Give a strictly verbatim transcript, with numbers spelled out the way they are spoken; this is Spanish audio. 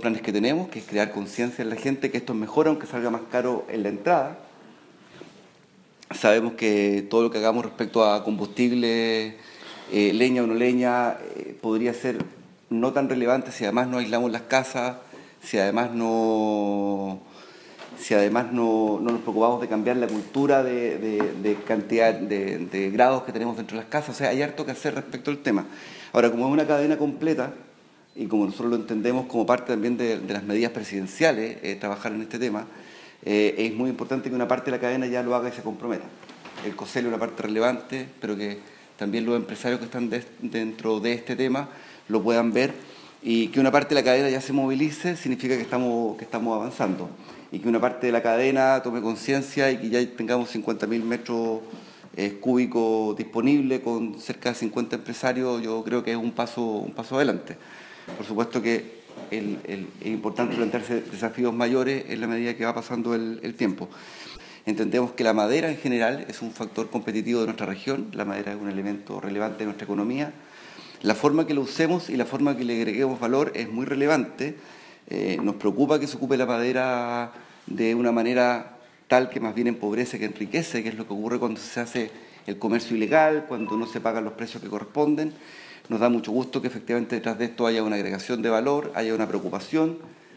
planes que tenemos, que es crear conciencia en la gente que esto es mejor aunque salga más caro en la entrada. Sabemos que todo lo que hagamos respecto a combustible, eh, leña o no leña, eh, podría ser no tan relevante si además no aislamos las casas, si además no, si además no, no nos preocupamos de cambiar la cultura de, de, de cantidad de, de grados que tenemos dentro de las casas. O sea, hay harto que hacer respecto al tema. Ahora, como es una cadena completa, y como nosotros lo entendemos como parte también de, de las medidas presidenciales, eh, trabajar en este tema, eh, es muy importante que una parte de la cadena ya lo haga y se comprometa. El COSEL es una parte relevante, pero que también los empresarios que están de, dentro de este tema lo puedan ver, y que una parte de la cadena ya se movilice significa que estamos, que estamos avanzando, y que una parte de la cadena tome conciencia y que ya tengamos cincuenta mil metros eh, cúbicos disponibles con cerca de cincuenta empresarios. Yo creo que es un paso, un paso adelante. Por supuesto que el, el, es importante plantearse desafíos mayores en la medida que va pasando el, el tiempo. Entendemos que la madera en general es un factor competitivo de nuestra región, la madera es un elemento relevante de nuestra economía. La forma que lo usemos y la forma que le agreguemos valor es muy relevante. Eh, nos preocupa que se ocupe la madera de una manera tal que más bien empobrece que enriquece, que es lo que ocurre cuando se hace el comercio ilegal, cuando no se pagan los precios que corresponden. Nos da mucho gusto que efectivamente detrás de esto haya una agregación de valor, haya una preocupación